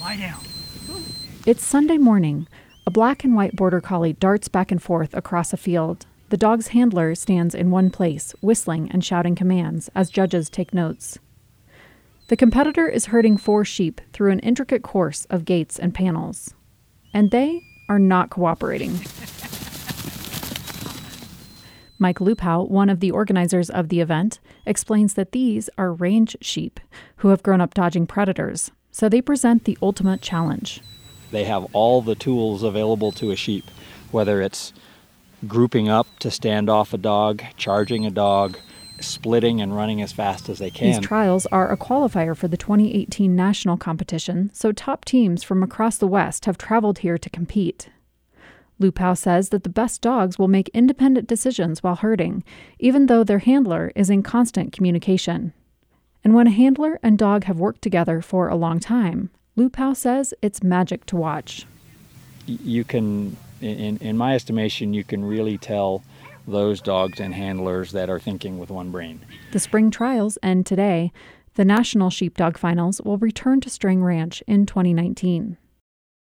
Lie down. It's Sunday morning. A black and white border collie darts back and forth across a field. The dog's handler stands in one place, whistling and shouting commands as judges take notes. The competitor is herding 4 sheep through an intricate course of gates and panels. And they are not cooperating. Mike Lupow, one of the organizers of the event, explains that these are range sheep who have grown up dodging predators, so they present the ultimate challenge. They have all the tools available to a sheep, whether it's grouping up to stand off a dog, charging a dog, splitting and running as fast as they can. These trials are a qualifier for the 2018 national competition, so top teams from across the West have traveled here to compete. Lupow says that the best dogs will make independent decisions while herding, even though their handler is in constant communication. And when a handler and dog have worked together for a long time, Lupow says it's magic to watch. You can, in my estimation, you can really tell those dogs and handlers that are thinking with one brain. The spring trials end today. The National Sheepdog Finals will return to String Ranch in 2019.